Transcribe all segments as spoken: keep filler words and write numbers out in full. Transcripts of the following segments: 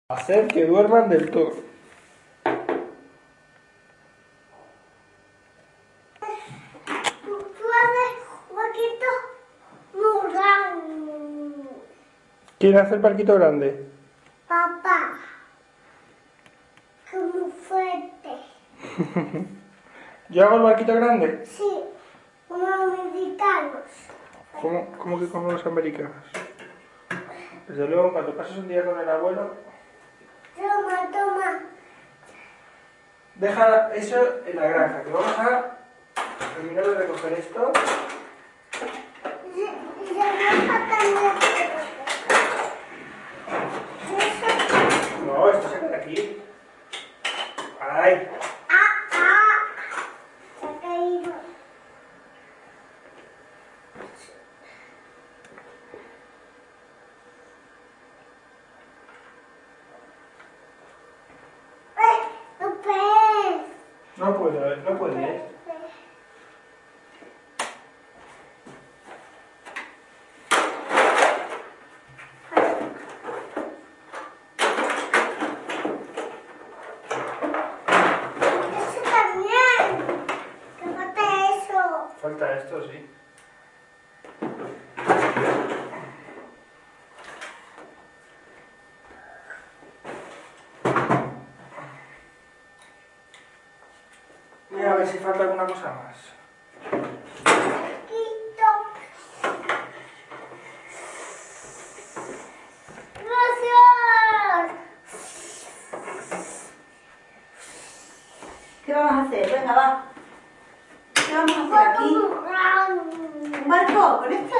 Hacer que duerman del todo. ¿Quién hace el barquito grande? Papá. Que muy fuerte. ¿Yo hago el barquito grande? Sí, como los americanos. ¿Cómo, cómo que como los americanos? Desde luego, cuando pasas un día con el abuelo... Toma, toma. Deja eso en la granja, que vamos a terminar de recoger esto. Y, y la granja también. No, esto se queda aquí. ¡Ay! ¡Ah, ah! Se ha caído. ¡Eh! ¡No puedes! No puedo, no puedes. Eso también. ¿Qué falta eso? Falta esto, sí. Mira a ver si falta alguna cosa más. Quito. ¡Gracias! ¿Qué vamos a hacer? Venga, va. ¿Qué vamos a hacer aquí? ¿Un barco? ¿Con este?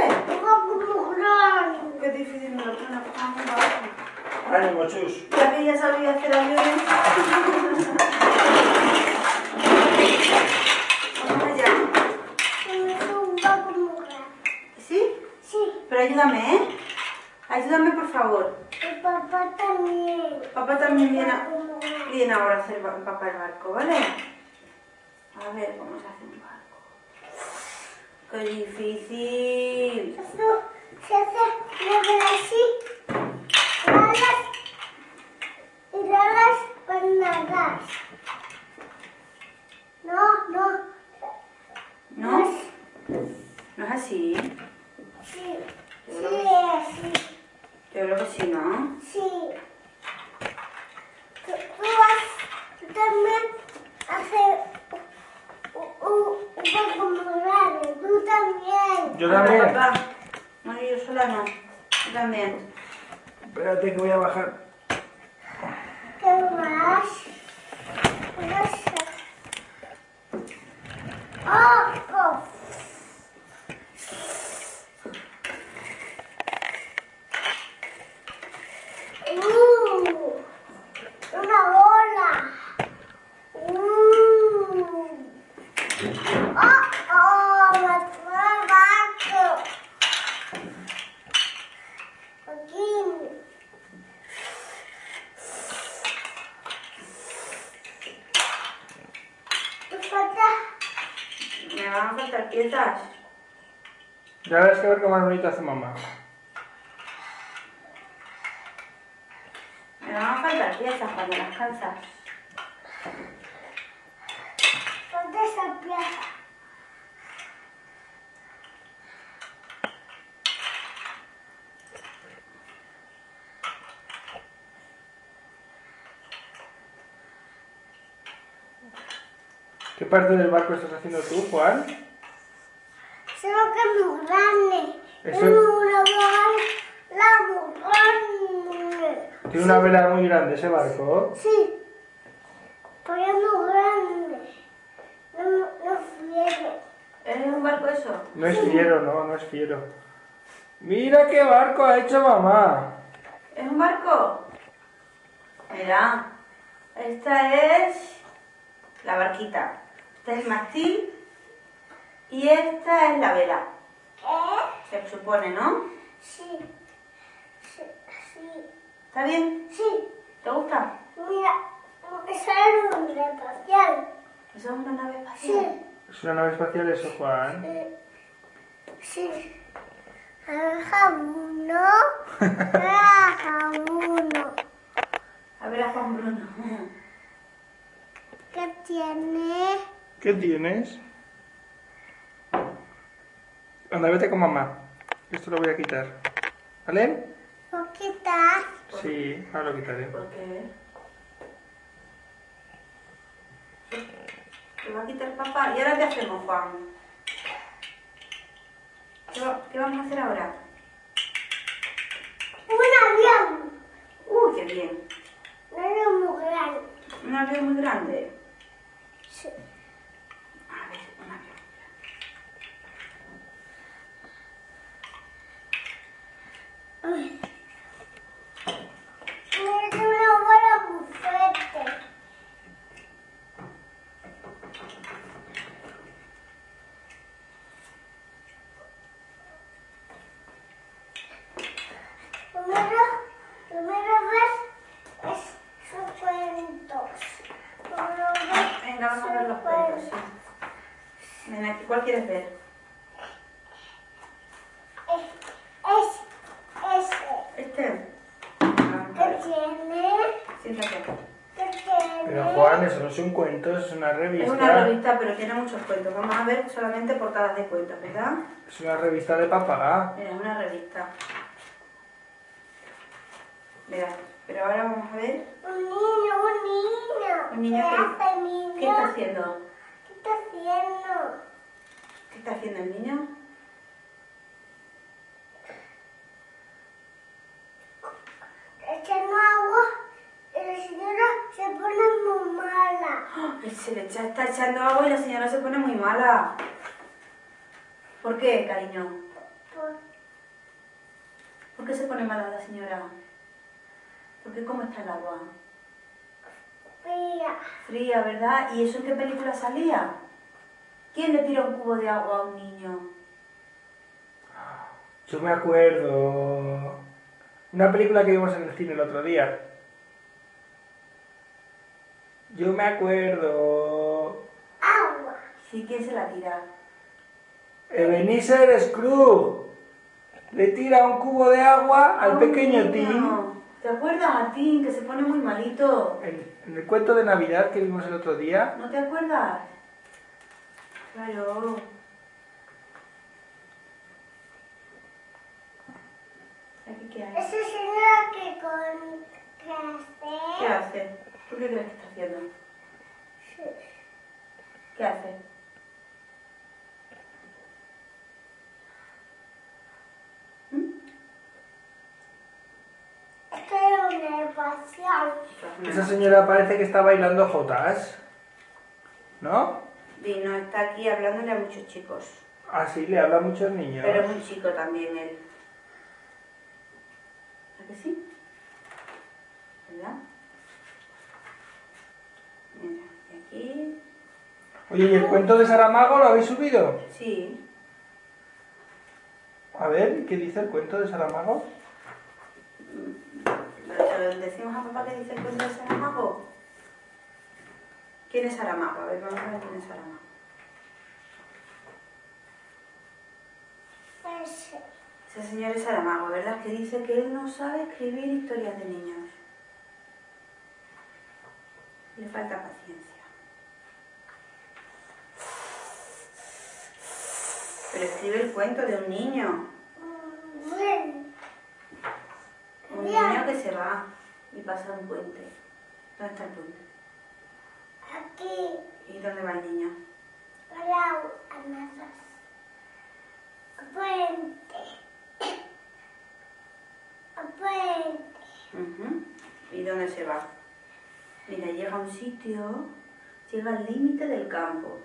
Qué difícil me lo pone a coger un barco. ¡Ánimo, Chus! Ya que ya sabía hacer aviones. Vamos allá. ¿Sí? Sí, Pero ayúdame, ¿eh? Ayúdame, por favor. y papá también. Papá también viene, a- viene ahora a hacer ba- papá el barco, ¿vale? A ver cómo se hace un barco. ¡Qué difícil! Eso se hace mover así. Alas y alas para nadar. No, no. ¿No? ¿No es así? Sí, sí, sí, Yo creo que sí, ¿no? sí. Tú, tú vas, tú también haces un, un, un poco muy grande. Tú también. Yo Hola, también. papá. No, yo sola no. Yo también. Espérate que voy a bajar. ¿Qué más? No sé. ¡Oh! ¡Oh! ¡Uh! ¡Una bola! ¡Uh! ¡Oh! ¡Oh! ¡Me fue el barco! Aquí. ¿Te falta? Me van a faltar piezas. Ya verás que ver qué más bonito hace mamá. Me van a faltar piezas cuando las calzas. ¿Dónde esa pieza? ¿Qué parte del barco estás haciendo tú, Juan? Solo que es muy grande. Eso- Tiene una bola muy grande. Tiene una vela muy grande ese barco. Sí, pero es muy grande. No, no fiero. ¿Es un barco eso? No es fiero, no, no es fiero. ¡Mira qué barco ha hecho mamá! ¿Es un barco? Mira. Esta es la barquita. Esta es el mástil. Y esta es la vela. ¿Qué? Se supone, ¿no? Sí, sí, sí. ¿Está bien? Sí, ¿Te gusta? mira, esa es un espacial. ¿Eso es una nave espacial? Sí, ¿Es una nave espacial eso, Juan? sí, sí. Ajá, uno. Ajá, uno. Mira Juan Bruno. ¿Qué tiene? ¿Qué tienes? Anda, vete con mamá. Esto lo voy a quitar. ¿Vale? ¿Lo quitas? Sí, ahora lo quitaré. ¿Por qué? ¿Te va a quitar papá? ¿Y ahora qué hacemos, Juan? ¿Qué, va- qué vamos a hacer ahora? Un avión. ¡Uy, qué bien! Un avión muy grande. Un avión muy grande. Sí. A ver, un avión. Uy. Mira que una bola muy fuerte. Primero, primero ver es sus cuentos. Primero ver Venga, vamos a ver los sus cuentos. Sí. Ven aquí, ¿cuál quieres ver? Es, es ese. Este. Vamos a ¿Qué ver. tiene? Siéntate. ¿Qué tiene? Pero Juan, eso no es un cuento, es una Es revista. una revista, pero tiene muchos cuentos. Vamos a ver solamente portadas de cuentos, ¿verdad? Es una revista de papá. Mira, es una revista. Mira, pero ahora vamos a ver. Un niño, un niño. Un niño ¿Qué que- hace, niño? ¿Qué está haciendo? ¿Qué está haciendo? ¿Qué está haciendo el niño? Echando agua y la señora se pone muy mala. ¡Ah! Se le echa- está echando agua y la señora se pone muy mala. ¿Por qué, cariño? Por ¿Por qué se pone mala la señora? ¿Por qué cómo está el agua? fría. Fría, ¿verdad? ¿Y eso en qué película salía? ¿Quién le tira un cubo de agua a un niño? Yo me acuerdo. Una película que vimos en el cine el otro día. Yo me acuerdo. Agua. Sí, ¿quién se la tira? Ebenezer Scrooge le tira un cubo de agua al A un pequeño niño. Tim. ¿Te acuerdas a Tim, que se pone muy malito? En, en el cuento de Navidad que vimos el otro día. ¿No te acuerdas? Claro. ¿Aquí qué hay? Esa señora que con que hace. ¿Qué hace? ¿Tú qué crees que está haciendo? ¿Qué hace? ¿Mm? Esto es una evasión. Esa señora parece que está bailando jotas. ¿No? Vino, está aquí hablándole a muchos chicos. Ah, sí, le habla a muchos niños. Pero es muy chico también él. ¿A que sí? ¿Verdad? Mira, y aquí. Oye, ¿y el cuento de Saramago lo habéis subido? Sí. A ver, ¿qué dice el cuento de Saramago? Pero se lo decimos a papá que dice el cuento de Saramago. ¿Quién es Saramago? A ver, vamos a ver quién es Saramago. Ese. Ese señor es Saramago, ¿verdad? Que dice que él no sabe escribir historias de niños. Le falta paciencia. Pero escribe el cuento de un niño. Mm, Bueno. Un niño que se va y pasa un puente. ¿Dónde está el puente? Aquí. ¿Y dónde va el niño? Hola, ananas. Puente. Puente. Ujú. ¿Y dónde se va? Mira, llega a un sitio, llega al límite del campo.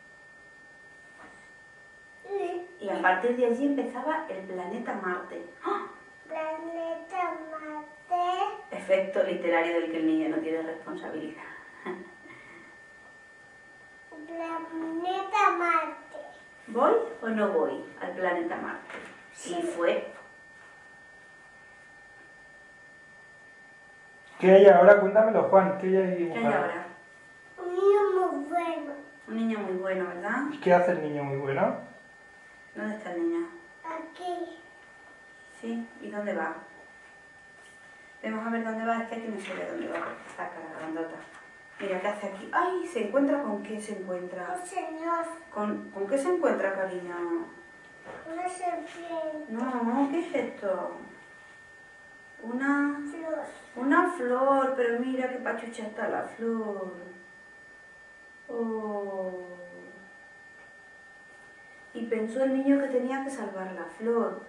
Y a partir de allí empezaba el planeta Marte. ¡Ah! Planeta Marte. Efecto literario del que el niño no tiene responsabilidad. Planeta Marte. ¿Voy o no voy al planeta Marte? Y fue. ¿Qué hay ahora? Cuéntamelo, Juan. ¿Qué hay ahí ¿Qué hay dibujado? ahora? Un niño muy bueno. Un niño muy bueno, ¿verdad? ¿Y qué hace el niño muy bueno? ¿Dónde está el niño? Aquí. ¿Sí? ¿Y dónde va? Vamos a ver dónde va, es que aquí no se ve dónde va, esta cara grandota. Mira, ¿qué hace aquí? ¡Ay! ¿Se encuentra con qué se encuentra? Un señor, ¿Con, ¿con qué se encuentra, cariño? una serpiente, No, ¿qué es esto? Una... flor. Una flor, pero mira qué pachucha está la flor. Oh. Y pensó el niño que tenía que salvar la flor.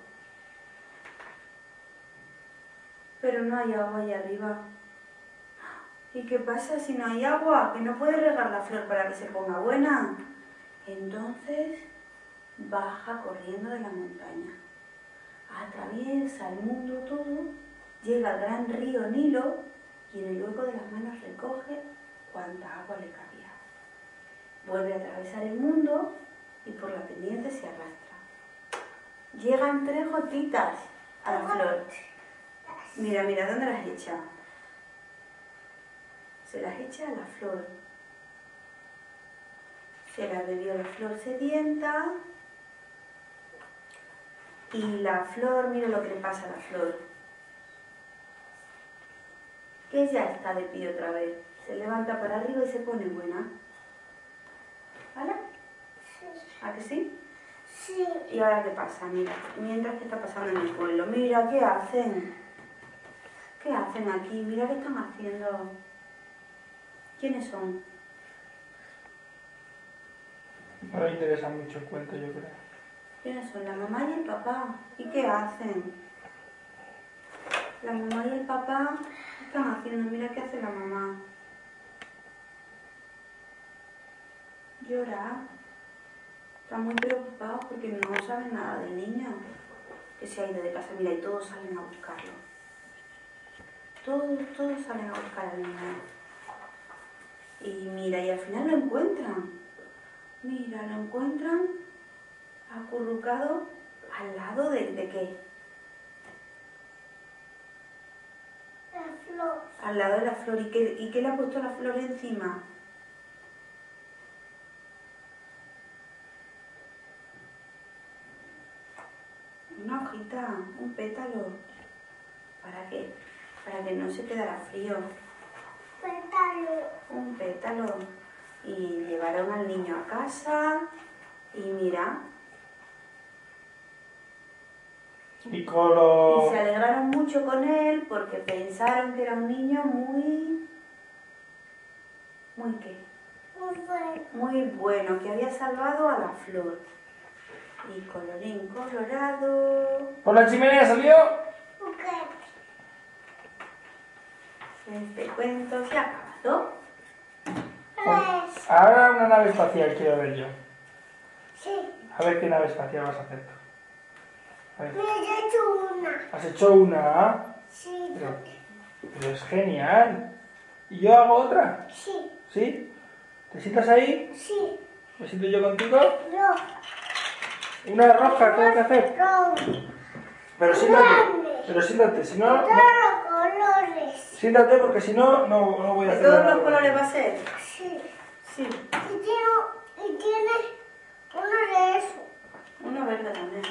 Pero no hay agua ahí arriba. ¿Y qué pasa si no hay agua? Que no puede regar la flor para que se ponga buena. Entonces baja corriendo de la montaña. Atraviesa el mundo todo, llega al gran río Nilo y en el hueco de las manos recoge cuanta agua le cabía. Vuelve a atravesar el mundo y por la pendiente se arrastra. Llegan tres gotitas a la flor. Mira, mira, ¿dónde las echa? Se las echa a la flor. Se las bebió la flor sedienta. Y la flor, mira lo que le pasa a la flor. Que ya está de pie otra vez. Se levanta para arriba y se pone buena. ¿Vale? Sí. ¿A que sí? Sí. ¿Y ahora qué pasa? Mira, mientras que está pasando en el pueblo. Mira, ¿qué hacen? ¿Qué hacen aquí? Mira qué están haciendo. ¿Quiénes son? No le interesa mucho el cuento, yo creo. ¿Quiénes son? La mamá y el papá. ¿Y qué hacen? La mamá y el papá, ¿qué están haciendo? Mira qué hace la mamá. Llora. Está muy preocupado porque no saben nada del niño. Que se ha ido de casa, mira, y todos salen a buscarlo. Todos, todos salen a buscar al niño. Y mira, y al final lo encuentran. Mira, lo encuentran acurrucado al lado de, ¿de qué? La flor. Al lado de la flor. ¿Y qué, ¿Y qué le ha puesto la flor encima? Una hojita, un pétalo. ¿Para qué? Para que no se quedara frío. Pétalo. Un pétalo. Y llevaron al niño a casa. Y mira. Y con lo... Y se alegraron mucho con él porque pensaron que era un niño muy... ¿Muy qué? Muy bueno. Muy bueno, que había salvado a la flor. Y colorín colorado... ¿Por la chimenea salió? Juguete. Este cuento se ha acabado. Tres. Ahora una nave espacial quiero ver yo. Sí. A ver qué nave espacial vas a hacer tú. A ver. Me he hecho una. Has hecho una, Sí. pero, pero es genial. ¿Y yo hago otra? Sí. ¿Sí? ¿Te sientas ahí? Sí. ¿Me siento yo contigo? Rojo. Una roja tengo que hacer. Rojo. Pero siéntate, pero siéntate, si no, no- Todos los colores. siéntate porque si no, no, no voy a ¿De hacer todos nada. los colores va a ser? Sí. Sí. Y tiene, y tiene uno de esos. Uno verde también.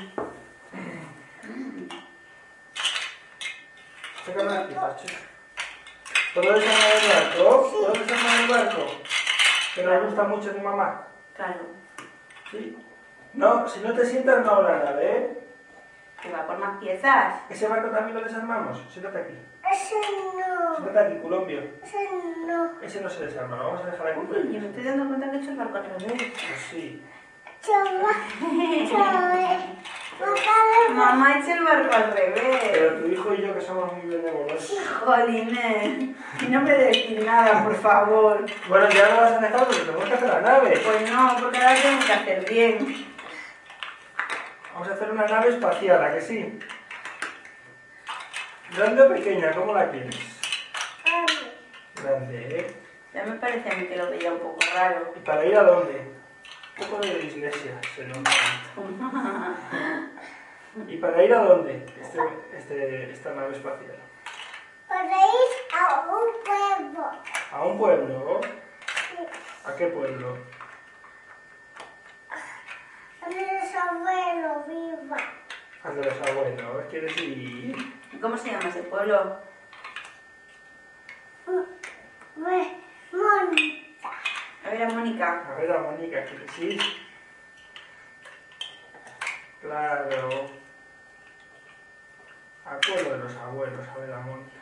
Sácame aquí, Pacho. ¿Todo eso no es el barco? ¿Todo eso no es el barco? Que nos gusta mucho a mi mamá. Claro. ¿Sí? No, si no te sientas no habrá nada, ¿eh? Que va por más piezas. ¿Ese barco también lo desarmamos? Siéntate aquí. Ese no. Siéntate aquí, Colombia. Ese no. Ese no se desarma, lo vamos a dejar aquí. Uy, yo me estoy dando cuenta que he hecho el barco al revés. Pues sí. Chava. Chava. Papá, Mamá ha hecho el barco al revés. Pero tu hijo y yo que somos muy benévolos. Jolines. Y no me decís nada, por favor. Bueno, ya lo vas a dejar porque tenemos que hacer la nave. Pues no, porque ahora tengo que hacer bien. Vamos a hacer una nave espacial, ¿a que sí? ¿Grande o pequeña? ¿Cómo la quieres? Vale. Grande, ¿eh? Ya me parece a mí que lo veía un poco raro. ¿Y para ir a dónde? Un poco de dislexia, se nota. ¿Y para ir a dónde? Este, este, esta nave espacial. Para ir a un pueblo. ¿A un pueblo? Sí. ¿A qué pueblo? Donde los abuelos vivan. A de los abuelos. ¿Quieres ir? ¿Y cómo se llama ese pueblo? ver a Mónica. A ver a Mónica, que sí. Claro. Acuerdo de los abuelos, a ver a Mónica.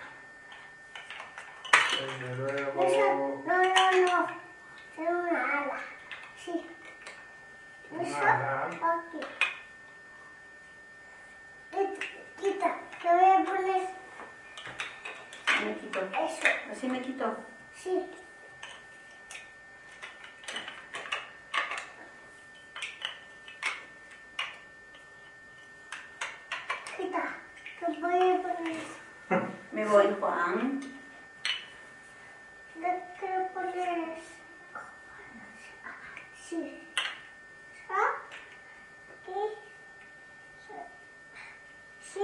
Desde Eso, luego. no, no, no. Es una ala. Sí. Una Eso, ala. aquí. Quita, quita. Te voy a poner Me quito. eso. Así me quito. Sí. Quita. Te voy a poner eso. Me voy, Juan. Te quiero poner eso. Sí. Aquí. Sí.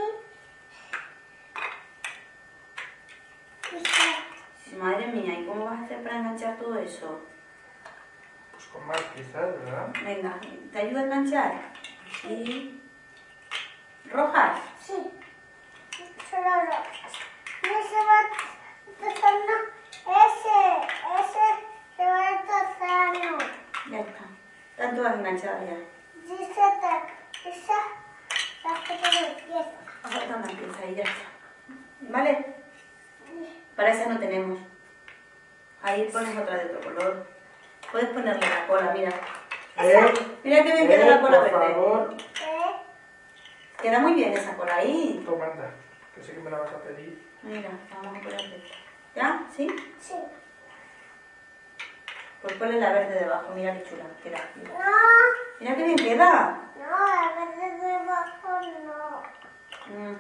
Sí. Madre mía, ¿y cómo vas a hacer para enganchar todo eso? Pues con más quizás, ¿verdad? Venga, ¿te ayuda a enganchar? Sí. ¿Rojas? Sí. Solo rosas. No se va tozando. Ese, ese se va tozando. Ya está. Están todas enganchadas ya. Dice esa, esa, la que te empieza. Falta una pieza y ya está. ¿Vale? Para esa no tenemos. Ahí pones otra de otro color. Puedes ponerle la cola, mira. Eh, Mira qué bien eh, queda la cola por verde. favor. ¿Eh? Queda muy bien esa cola ahí. Toma, anda, que sé que me la vas a pedir. Mira, vamos a ponerle. ¿Ya? ¿Sí? Sí. Pues ponle la verde debajo. Mira qué chula queda. Mira, No, mira qué bien queda. no, la verde de abajo no. Mm.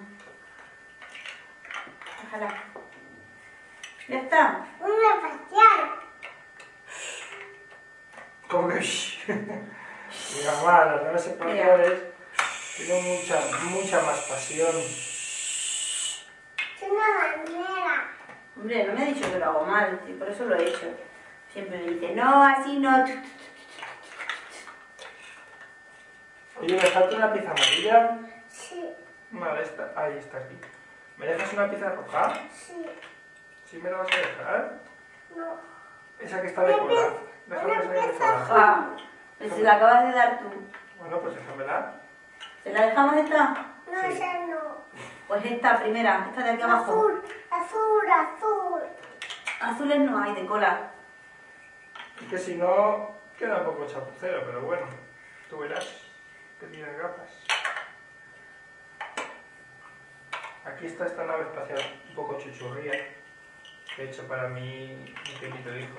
Déjala. Ya está. Una facial. ¿Cómo que? Mi mamá, las nuevas espaciales tienen mucha, mucha más pasión. Es una manera. Hombre, no me ha dicho que lo hago mal, y por eso lo he hecho. Siempre me dice, no, así no. Oye, me falta una pieza amarilla. Sí, Vale, está, ahí está aquí. ¿Me dejas una pieza roja? sí, ¿Sí me la vas a dejar? no. Esa que está de cola. Déjame esa que está de cola. Ah, pues se la acabas de dar tú. Bueno, pues déjamela. ¿Se la dejamos esta? No, Sí. esa no. Pues esta primera, esta de aquí abajo. Azul, azul, azul. Azules no hay de cola. Es que si no, queda un poco chapucero, pero bueno. Tú verás que tienes gafas. Aquí está esta nave espacial un poco chuchurría, que he hecho para mi, mi querido hijo.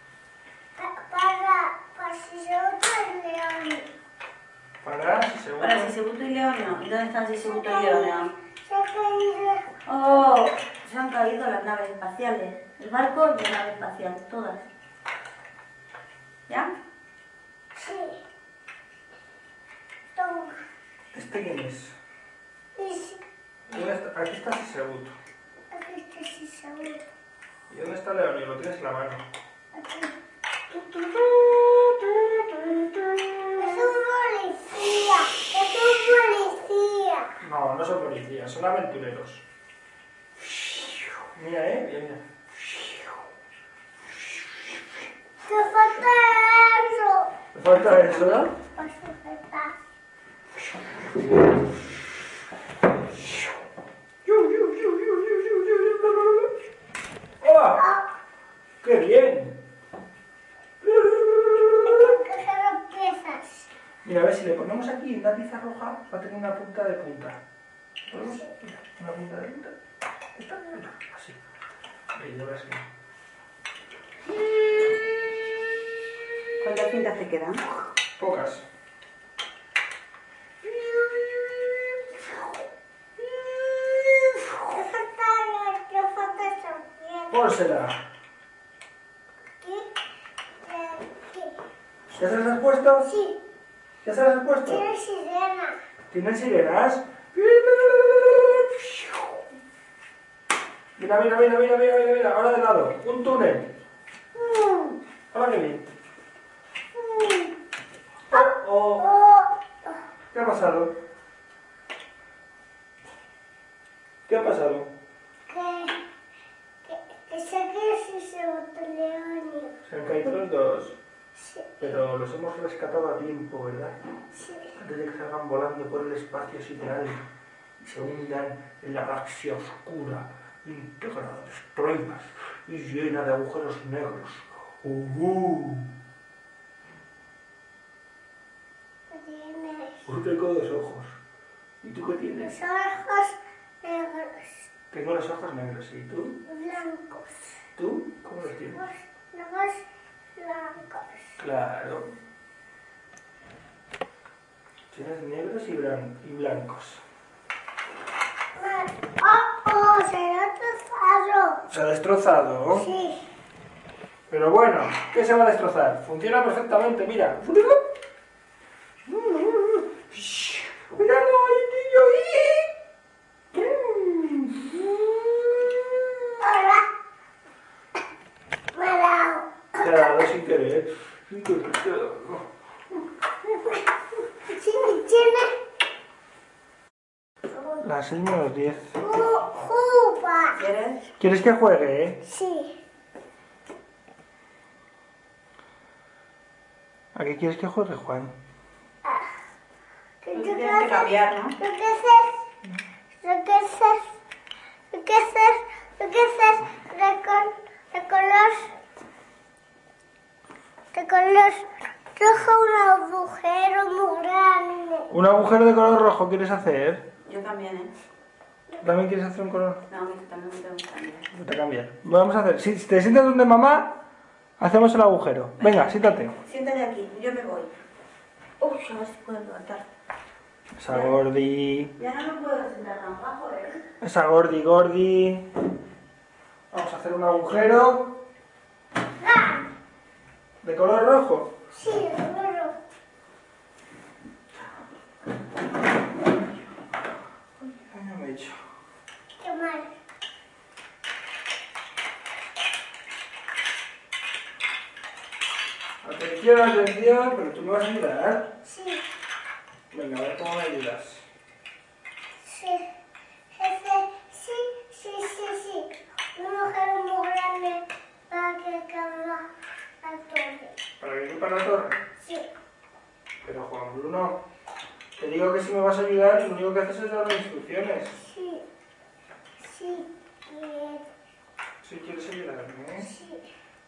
Para, para si se otro el león. Para, si seguro. Para Sisebuto y Leonio. ¿Y dónde están Sisebuto y Leonio? Se ha caído. Oh, se han caído las naves espaciales. El barco y la nave espacial, todas. ¿Ya? Sí. Toma. ¿Este quién es? Y si, ¿Dónde está? Aquí está Sisebuto. aquí está sí seguro. ¿Y dónde está Leonio? Lo tienes en la mano. Aquí. Es un policía. Es un policía. No, no son policías, son aventureros. Mira, eh, mira, mira. ¿Qué falta eso? Me falta eso, ¿no? Para sujetar. ¡Hola! Ah, ¡Qué bien! hay que coger piezas. Mira, a ver si le ponemos aquí una pieza roja, va a tener una punta de punta. ¿Podemos? Mira, una punta de punta. Esta, mira, así. Ahí, ya verás que. ¿Cuántas cintas te quedan? Pocas. ¿Qué falta? ¿Qué falta esa pieza? Pónsela. Aquí. Y aquí. ¿Ya se las has puesto? Sí. ¿Ya se las has puesto? Tiene sirena. ¿Tienen sirenas? Mira, mira, mira, mira, mira, mira, mira, ahora de lado, un túnel. Mm, Ahora que bien. mm. Oh, oh. Oh, ¿Qué ha pasado? ¿Qué ha pasado? que, que, que sé que si se botó león. Se han caído los dos. Sí. Pero los hemos rescatado a tiempo, ¿verdad? Sí. Antes de que salgan volando por el espacio sideral y se hundan en la galaxia oscura, íntegra de estrellas y llena de agujeros negros. Uh -huh. ¿Qué tienes? Yo tengo dos ojos. ¿Y tú qué tienes? Los ojos negros. Tengo los ojos negros, ¿y tú? Blancos. ¿Tú? ¿Cómo los tienes? Los ojos blancos. Claro. Tienes negros y, blan y blancos. ¡Oh, oh! Se lo ha destrozado. ¿Se ha destrozado? Sí. Pero bueno, ¿qué se va a destrozar? Funciona perfectamente, mira. ¡Míralo, hay un niño ahí! Hola. Me ha dado. Te ha dado sin querer. Sin querer, te ha dado. Sí, tiene. Las seis menos diez. Juba. ¿Quieres? ¿Quieres que juegue, eh? Sí. ¿A qué quieres que juegue, Juan? ¿Qué Pues qué tienes que cambiar, ¿no? ¿Lo que haces? ¿Lo que haces? ¿Lo que haces? ¿Lo que haces? De con, de color, de color rojo, un agujero muy grande. ¿Un agujero de color rojo quieres hacer? Yo también, ¿eh? ¿También quieres hacer un color? No, yo también me tengo que cambiar. Vete a cambiar. Vamos a hacer. Si te sientas donde mamá, hacemos el agujero. Venga, siéntate. Siéntate aquí, yo me voy. Uy, a ver si puedo levantar. Esa gordi. Ya no me puedo sentar tan bajo, ¿eh? Esa gordi, gordi. Vamos a hacer un agujero. ¿De color rojo? Sí, de color rojo. Ay, no me he hecho. Qué mal. Atención, atención, pero tú me vas a ayudar. Sí, Venga, a ver cómo me ayudas. sí. Ese, sí, sí, sí, sí. Un agujero muy grande para que caiga la torre. ¿Para que quepa la torre? Sí. Pero Juan Bruno, te digo que si me vas a ayudar, lo único que haces es darme instrucciones. Sí, sí, quiero, Si quieres ayudarme, ¿eh? sí.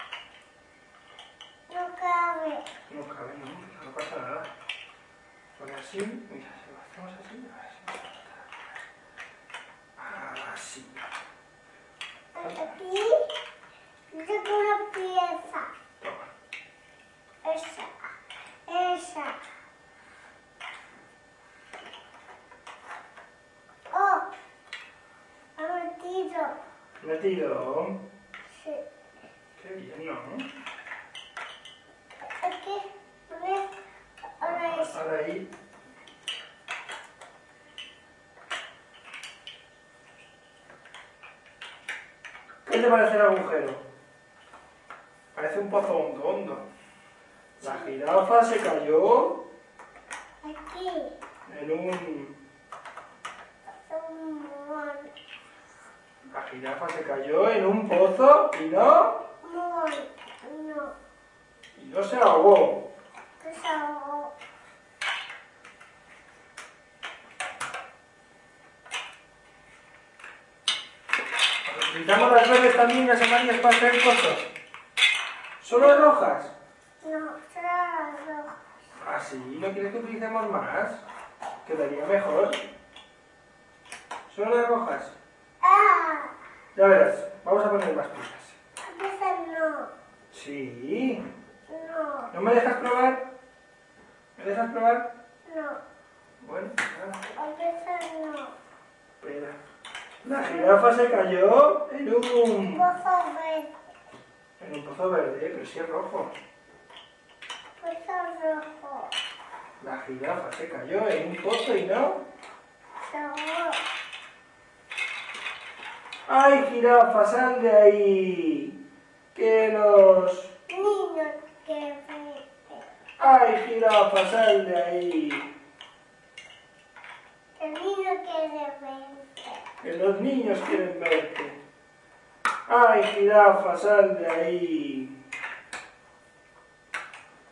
No cabe. No cabe, no, no pasa nada. Pone así, mira, si lo hacemos así, a ver si me así. Aquí, yo tengo una pieza. Toma. Esa, esa. Oh, ha metido. Metido. Sí. Qué bien, ¿no? Aquí, pones, ahora es. Ahora ahí. ¿Qué te parece el agujero? Parece un pozo hondo, hondo. La jirafa se cayó Aquí, en un... un mon, La jirafa se cayó en un pozo y no... mon, no, Y no se ahogó. que se ahogó. Necesitamos las verdes también, las amarillas para hacer cosas. ¿Solo rojas? No, será las rojas. ¿Ah, sí? ¿No quieres que utilicemos más? Quedaría mejor. ¿Solo las rojas? Ah, Ya verás, vamos a poner más piezas. a veces no, Sí. no, ¿No me dejas probar? ¿Me dejas probar? no, Bueno, nada. a veces no. Espera. La jirafa se cayó en un... Pozo verde, En un pozo verde, pero sí es rojo. pozo rojo, La jirafa se cayó en un pozo y no... se ahogó. ¡Ay, jirafa, sal de ahí! Que los... Niños que vete, ¡Ay, jirafa, sal de ahí! el niño quiere verte. Que los niños quieren verte. ¡Ay, jirafa, sal de ahí!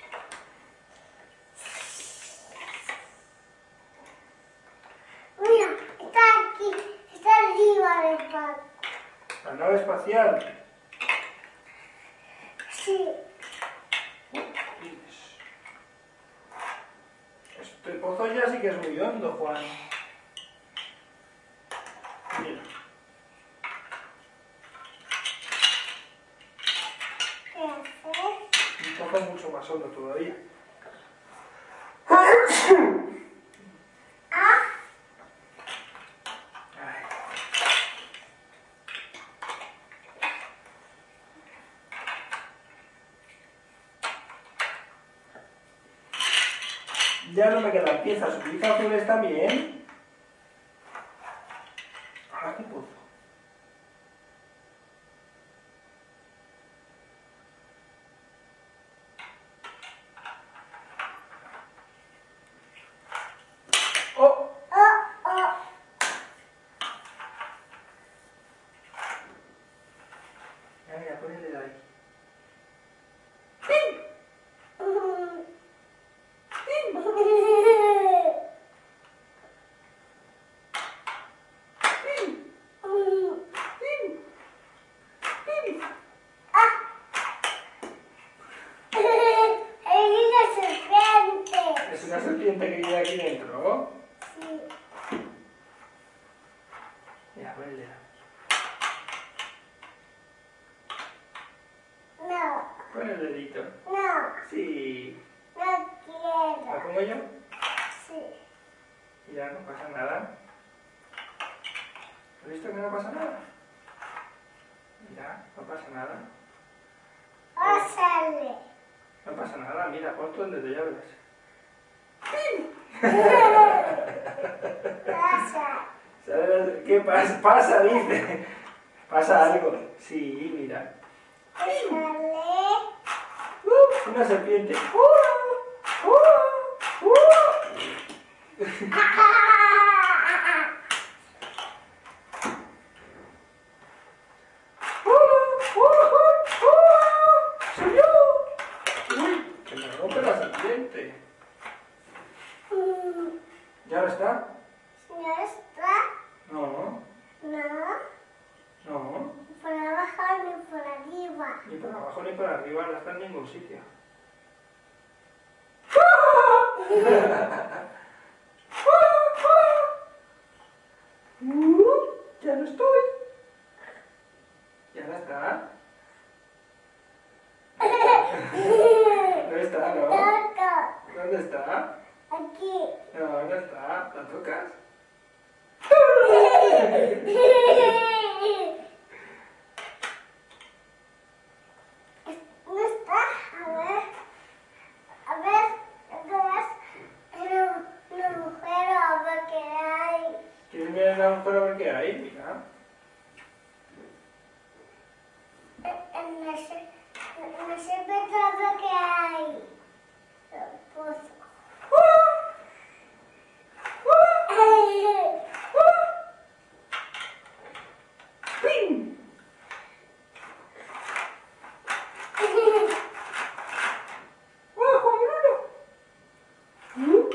La nave espacial. Sí. Este pozo ya sí que es muy hondo, Juan. Mira. ¿Qué haces? Un pozo mucho más hondo todavía. Ah, Ay. Ya no me quedan piezas. ¿Utiliza azules también? Ahora qué pozo. ¡Oh! oh, oh. Ya, mira, ponele de ahí. ¿Es una serpiente que vive aquí dentro? Sí. Mira, ponele de ahí. No, Pon el dedito. no, Sí. no ¿La quiero. pongo yo? Sí. Ya, no pasa nada. ¿Has visto que no pasa nada? Mira, no pasa nada. Pásale. No pasa nada, mira, pon tú el dedo, ya verás. Pasa. ¿Sabes qué pasa? Pasa, dice. Pasa algo. Sí, mira. Pásale. Uh, una serpiente. Uh, uh, uh. ¡Soy yo! ¡Uy! ¡Que me rompe la serpiente! ¿Ya no está? ¿No está? No, No. no. Ni por abajo ni por arriba. Ni para abajo ni para arriba, no está en ningún sitio. Uh, ya no estoy. Ya no está. No está, ¿no? Toco. ¿Dónde está? Aquí. No, no está. ¿La tocas? No está. A ver. A ver. Entonces, una, una mujer a ver qué hay. ¿Quieres mirar el agujero a ver qué hay? Mira. En ese, en ese pedazo que hay. Pues. ¡Ping! ¡Oh, Juan Bruno! ¿Mm?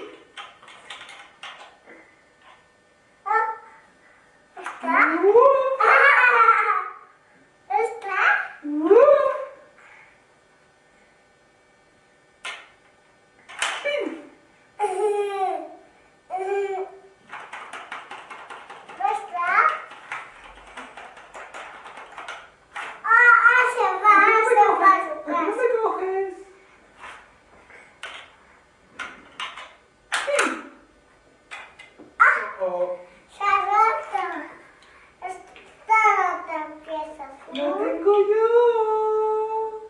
¿Está? ¡Uh! ¿Está? ¡Uh! ¡Ping! ¿No está? Ah, ah, se va, se va, se ¿Por qué no va. me coges? ¡Ping! Oh, Se ha roto. Está rota pieza. ¡la tengo yo!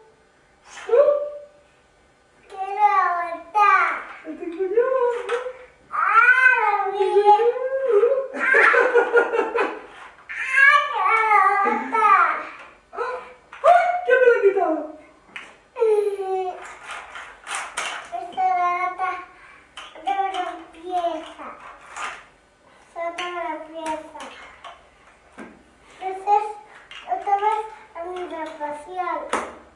Quiero aguantar. ¡La tengo yo! ¡Ah, lo vi! ¡Ah, quiero aguantar! ¿Quién me la ha quitado? Esta rata de una pieza. Solo una pieza. Entonces, otra vez a mi espacial.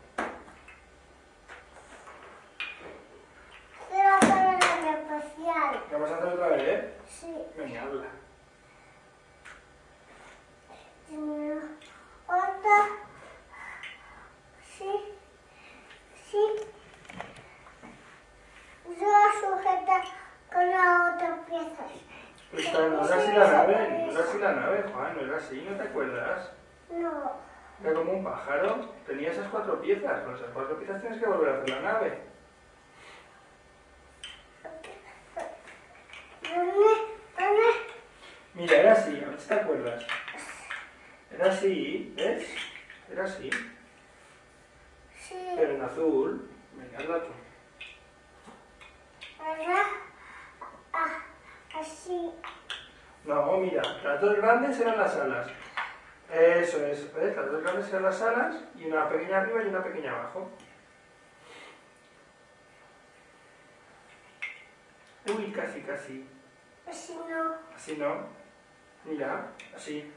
Se va a poner a mi espacial. ¿La vas a hacer otra vez, eh? Sí. Venga, habla. Primero, hola. así, ¿no te acuerdas? No. Era como un pájaro. Tenía esas cuatro piezas. Con esas cuatro piezas tienes que volver a hacer la nave. ¿Dónde? ¿Dónde? Mira, era así, a ver si te acuerdas. Era así, ¿ves? Era así. Sí. Pero en azul. Venga, hazla tú. ¿Verdad? Ah, así. No, mira, las dos grandes eran las alas. Eso es, ¿ves? Las dos grandes eran las alas y una pequeña arriba y una pequeña abajo. Uy, casi, casi. Así no. Así no. Mira, así.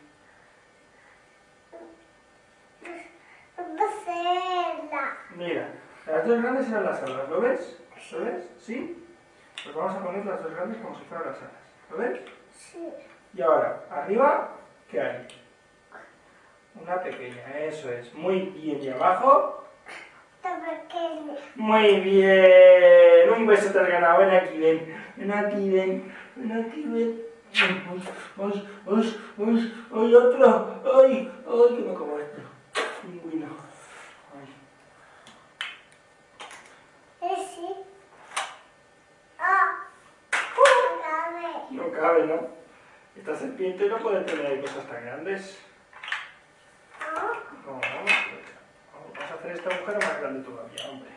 ¿Dónde hacerla? Mira, las dos grandes eran las alas, ¿lo ves? ¿Lo ves? ¿Sí? Pues vamos a poner las dos grandes como si fueran las alas. ¿Lo ves? Sí. Y ahora, arriba, ¿qué hay? Una pequeña, eso es. Muy bien. ¿Y abajo? Está pequeña. Muy bien. Un beso te has ganado. Ven aquí, ven. Ven aquí, ven. Ven aquí, ven. ¡Uy, uy, uy, uy, otro! ¡Ay! ¡Ay, que me como esto! Pingüino. Ay. ¿Eh, sí? Ah. Uh, cabe. No cabe, ¿no? Esta serpiente no puede tener cosas tan grandes. ¿Ah? No, vamos a hacer este agujero más grande todavía, hombre.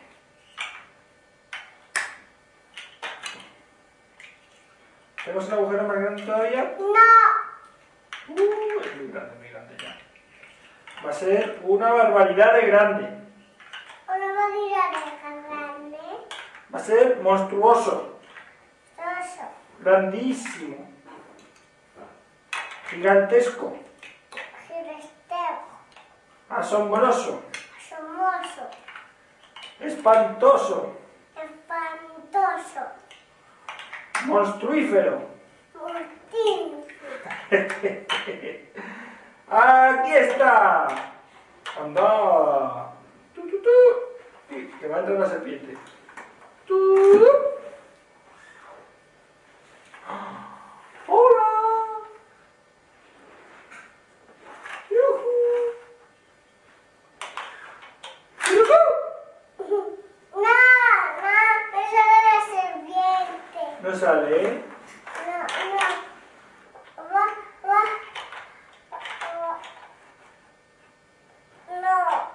¿Tenemos un agujero más grande todavía? No. Uh, es muy grande, muy grande ya. Va a ser una barbaridad de grande. Una barriga de grande. Va a ser monstruoso, Oso. grandísimo, gigantesco, Giresteo. asombroso, Asomoso. espantoso, Espantoso. monstruífero. Mortín. ¡Aquí está! ¡Anda! ¡Tu, tu, tu! Uy, que va a entrar una serpiente. ¡Tu! ¡Hola! ¡Yujú! ¡Yujú! No, no, eso es la serpiente. No sale, ¿eh? No, no. Va, va. va. No.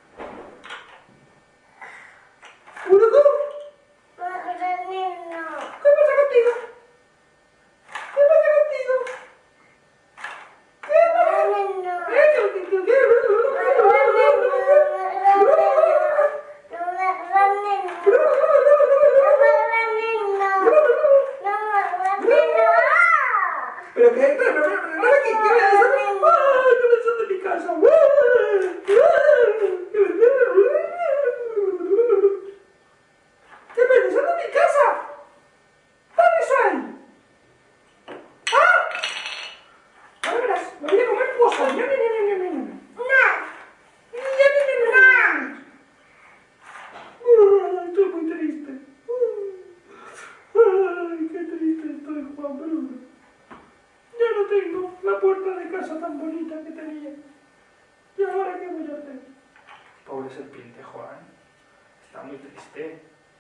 ¡Urucú! Más grande no. ¿Qué pasa contigo? ¿Qué pasa contigo? ¿Qué pasa? Grande no. ¿Eh? ¿Qué contigo? ¿Qué? ¿Pero qué? ¿Pero, pero, pero, pero, qué? ¿Qué me das? ¡Ay, qué me de mi casa! ¿Qué me das de mi casa? ¿Dónde soy? ¡Ah! A ver, verás, me voy a comer cosas. ¡Ñam, ñam, ñam, ñam, ñam! ¡Ñam, ñam, ñam, ñam! ¡Ay, estoy muy triste! ¡Ay, qué triste estoy, Juan Bruno! Ya no tengo la puerta de casa tan bonita que tenía. ¿Y ahora qué voy a hacer? Pobre serpiente, Juan. Está muy triste.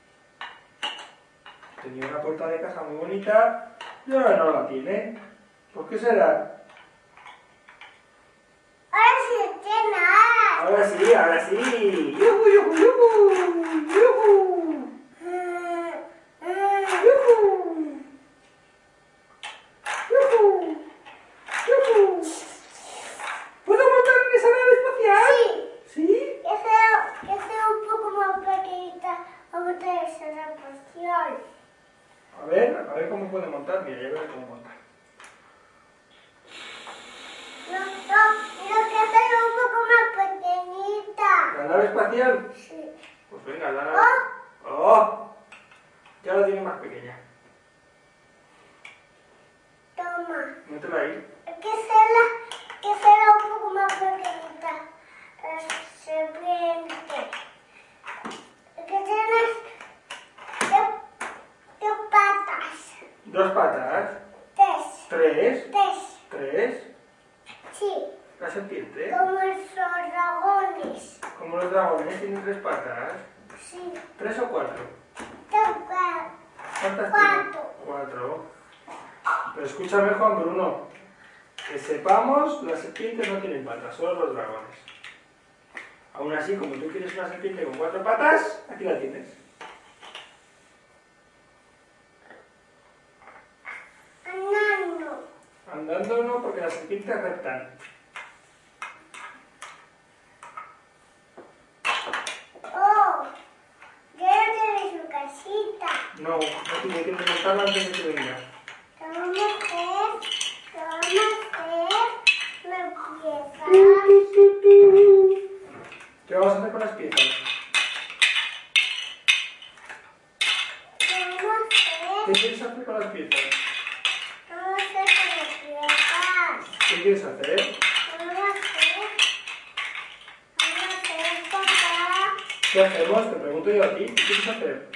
Tenía una puerta de casa muy bonita y ahora no la tiene. ¿Por qué será? Ahora sí tiene alas. Ahora sí, ahora sí. ¡Yujú, yujú, yujú! ¡Yujú! ¡Yujú! ¡Yujú! ¡Yujú! ¿Puedo montar en esa nave espacial? Sí. ¿Sí? Que sea, que sea un poco más pequeñita. Vamos a tener esa posición. A ver, a ver cómo puede montar. Mira, ya veré cómo montar. No, no, quiero que sea un poco más pequeñita. ¿La nave espacial? Sí. Pues venga, la nave. ¡Oh! Ya la tiene más pequeña. Toma. Métela ahí. Que sea, que sea un poco más pequeñita. La serpiente. Que tienes dos, dos patas. Dos patas. Tres. Tres. Tres. Tres. Sí. los dragones tienen tres patas? Sí. ¿Tres o cuatro? Toca. ¿Cuántas Cuatro. tienen? Cuatro. Pero escúchame, Juan Bruno. Que sepamos, las serpientes no tienen patas, solo los dragones. Aún así, como tú quieres una serpiente con cuatro patas, aquí la tienes. Andando. Andando no, porque las serpientes reptan. Oh, quiero tener su casita. No, no tiene que desmontarla antes de que venga. ¿Qué vamos a hacer? ¿Qué vamos a hacer? Una pieza. ¿Qué vamos a hacer con las piezas? ¿Qué vamos a hacer? ¿Qué quieres hacer con las piezas? ¿Qué vamos a hacer con las piezas? ¿Qué quieres hacer? ¿Qué vamos a hacer? Vamos a hacer, papá. ¿Qué hacemos? Te pregunto yo a ti. ¿Qué quieres hacer?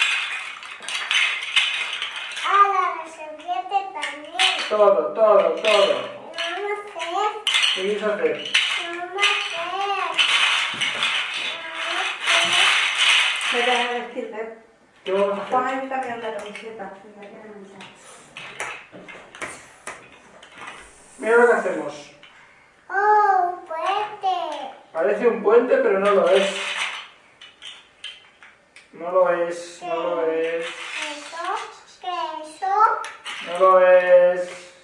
A la serpiente también. Todo, todo, todo. ¿Qué vamos a hacer? ¿Qué quieres hacer? ¿Qué vamos a hacer? ¿Qué te vas a vestir, Pep? ¿Qué vamos a Juan, hacer? hay que cambiar la camiseta. Mira, tiene mancha. Mira lo que hacemos. Oh, un puente. Parece un puente, pero no lo es. No lo es, no lo es. ¿Queso? ¿Queso? No lo es.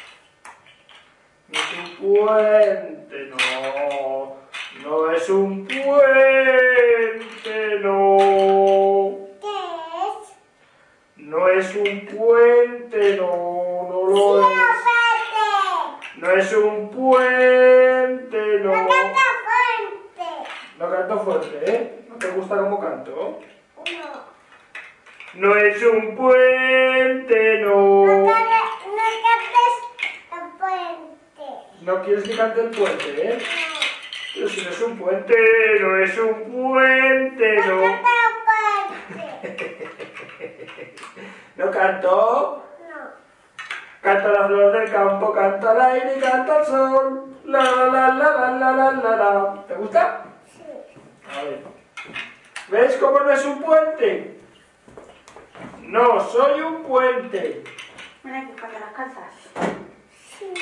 No es un puente, no. No es un puente, no. ¿Qué es? No es un puente, no. No lo ¡Sí, es. puente! No es un puente, ¡No no. canta fuerte! No canto fuerte, ¿eh? ¿No te gusta cómo canto? No. No es un puente, No, no. cantes, no cantes el puente. No quieres que cante el puente, ¿eh? No. Pero si no es un puente, no es un puente, No no. canta el puente. ¿No canto? No. Canta la flor del campo, canta el aire y canta el sol. La la la la la la la la. ¿Te gusta? Sí. A ver. ¿Ves cómo no es un puente? No, soy un puente. Mira que cambia las calzas. Sí.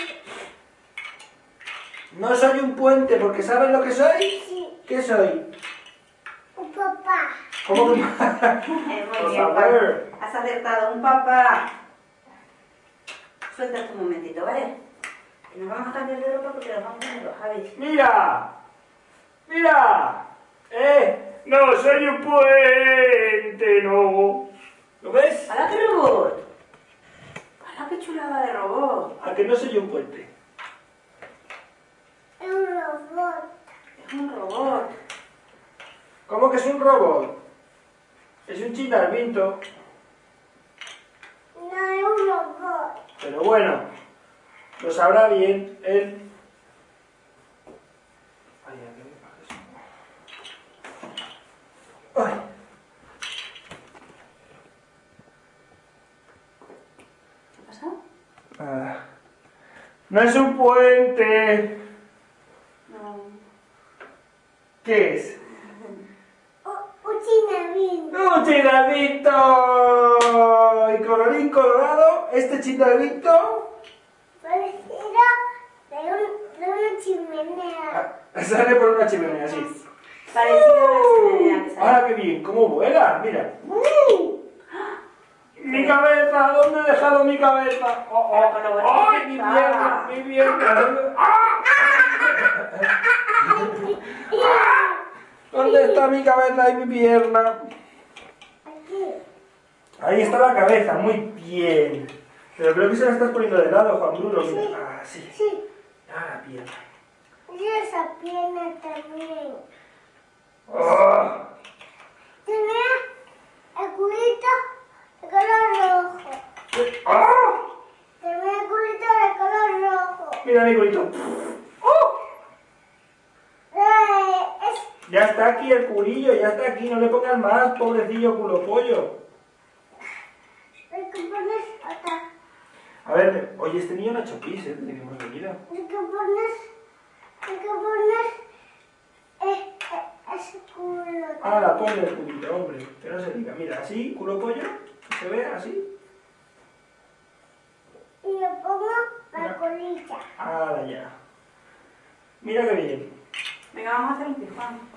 No soy un puente, porque ¿sabes lo que soy? Sí. ¿Qué soy? Un papá. ¿Cómo que? Eh, muy Por bien, favor. Juan. Has acertado un papá. Suelta un momentito, ¿vale? Que nos vamos a cambiar de ropa porque nos vamos a ir, Javi. ¡Mira! ¡Mira! ¡Eh! ¡No soy un puente, no! ¿Lo ves? ¡Hala, qué robot! ¡Hala, qué chulada de robot! ¿A que no soy un puente? Es un robot. Es un robot. ¿Cómo que es un robot? Es un chinarvinto. No es un robot. Pero bueno, lo sabrá bien él. Ay, ¿a qué me pasa eso? Ay. ¿Qué ha pasado? Ah. No es un puente. No. ¿Qué es? Un chinabín. ¡Un chinarvinto! Y colorín colorado, este chinarvinto Parecido de, un, de una chimenea. ah, sale por una chimenea así. Parecido a la chimenea que sale. Ahora qué bien, cómo vuela, mira. Mi cabeza, ¿dónde he dejado mi cabeza? Oh, oh. Pero con lo ¡Ay, bonito mi que está. pierna! ¡Mi pierna! ¡Ah! ¿Dónde está mi cabeza y mi pierna? Aquí. Ahí está la cabeza, muy bien. Pero creo que se la estás poniendo de lado, Juan Bruno. Mira. Ah, sí. Sí. Ah, la pierna. Y esa pierna también. Oh. Tenía el culito de color rojo. ¡Ah! Tenía el culito de color rojo. Mira, Nicolito. ¡Oh! Eh, es, Ya está aquí el culillo, ya está aquí. No le pongas más, pobrecillo culo pollo. el que pones acá. A ver, oye, este niño no ha hecho pis, ¿eh? Desde que hemos venido. El que pones, el que pones, eh, eh, es culo. Ahora ponle el culito, hombre, que no se diga. Mira, así, culo pollo, que se ve así. Y le pongo la Mira. colita. Ahora ya. Mira qué bien. Venga, vamos a hacer un pijama.